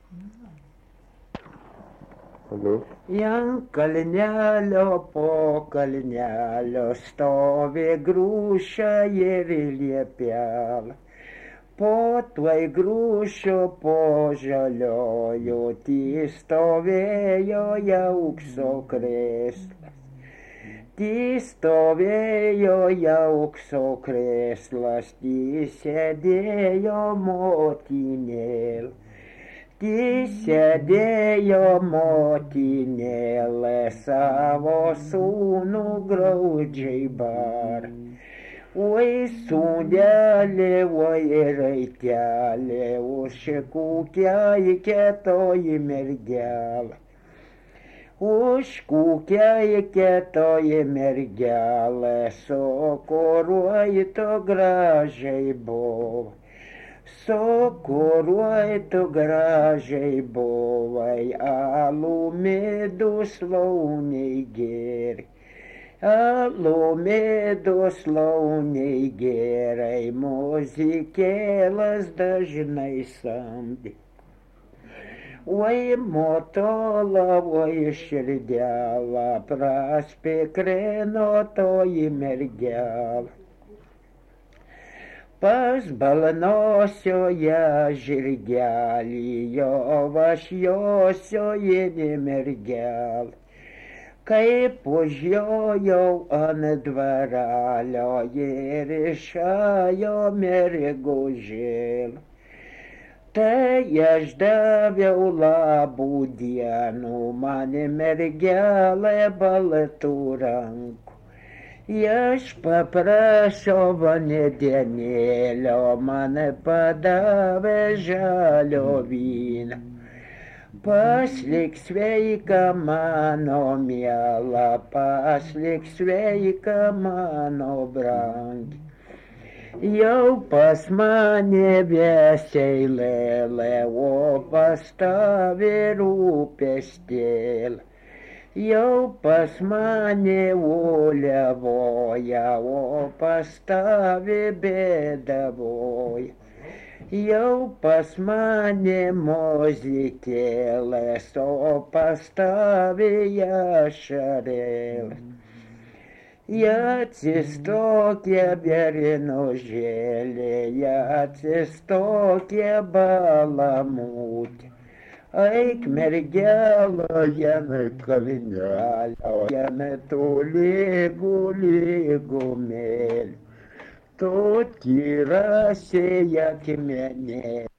Alio. Ant kalnelio po kalnelio stovi grūšia ir liepelė. Po tuoj grūšio po žaliojo stovėjo aukso krėslas. Stovėjo aukso krėslas, sėdėjo motinėlė. Sėdėjo motinėlė savo sūnų graudžiai bar. Oi sūnelė, oi raitelė, užkūkia į kietoji mergelė. Užkūkia į kietoji mergelė, sokoruoji to gražiai buvo. Sokoruoj tu gražiai buvai, alų midų slauniai gėri. Alų midų slauniai gerai, muzikėlas dažnai samdė. Oi motola, oi širdelė, praspikrino toji mergelė. Pas balnosioje žirgelį, jo vašiosioji mergelė. Kaip užjojau ant dvarelio ir išėjo mergužėlė. Tai aš daviau labų dienų, man mergelė baltų rankų. Aš paprašiau vandenėlio, man padavė žalio vyną. Paslik sveika mano miela, paslik sveika mano brangi. Jau pas mane vėsiai lėlė, o pas tave rūpestėlė. Jau pas mane uliavoja, o pas tave bėdavoja. Jau pas mane muzikėlės, o pas tave ašarėlės. Atsistokia berinožėlė, atsistokia balamutė. Eik mergelė, jame kalnelio, jame tu lygu mėlį. Tu tyrasi akmenė.